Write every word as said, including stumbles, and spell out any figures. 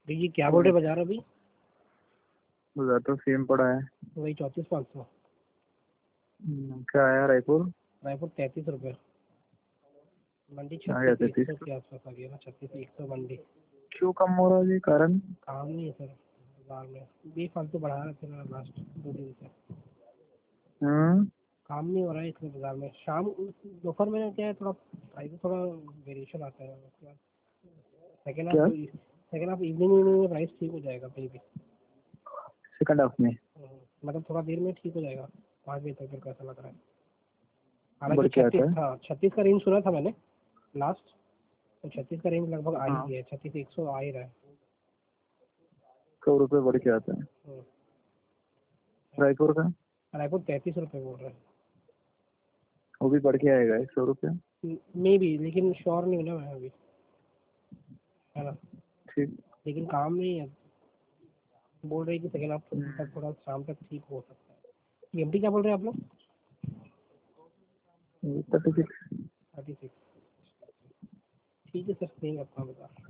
ये क्या बोल रहे बाजार अभी? बाजार तो सेम पड़ा है, वही चौंतीस पाँच सौ। क्या आया रायपुर? रायपुर तैंतीस रुपये, मंडी आ गया छत्तीस एक तैतीस। सौ के आसपास आ गया ना, छत्तीस एक सौ मंडी। क्यों कम हो रहा है जी, कारण? काम नहीं है सर बाजार में, बेफालतू बढ़ा रहे थे ना लास्ट दो दिन से। हम्म काम नहीं हो रहा है इसलिए बाजार में। शाम दोपहर में क्या है, थोड़ा प्राइस थोड़ा वेरिएशन आता है। सेकेंड हाफ क्या सेकेंड हाफ इवनिंग इवनिंग में प्राइस ठीक हो जाएगा कहीं भी। सेकंड हाफ में मतलब थोड़ा देर में ठीक हो जाएगा, पाँच बजे तक मेरे को ऐसा लग रहा है। बढ़ हालांकि के छत्तीस, आता है। हाँ छत्तीस का रेंज सुना था मैंने लास्ट, तो छत्तीस का रेंज लगभग आ ही हाँ, गया है, छत्तीस एक सौ आ ही रहा है। सौ रुपये बढ़ के आता है। हम्म। रायपुर का रायपुर तैंतीस रुपये बोल रहे हैं। वो भी बढ़ के आएगा एक सौ रुपये। मे भी, लेकिन श्योर नहीं हूँ ना मैं अभी, है ना। ठीक। लेकिन काम नहीं है, बोल रहे हैं कि सेकेंड हाफ हम्म, तक थोड़ा शाम तक ठीक हो सकता है। एमटी क्या बोल रहे हैं आप लोग? Thirty six. Thirty six. ठीक है सर, नहीं अपना बता।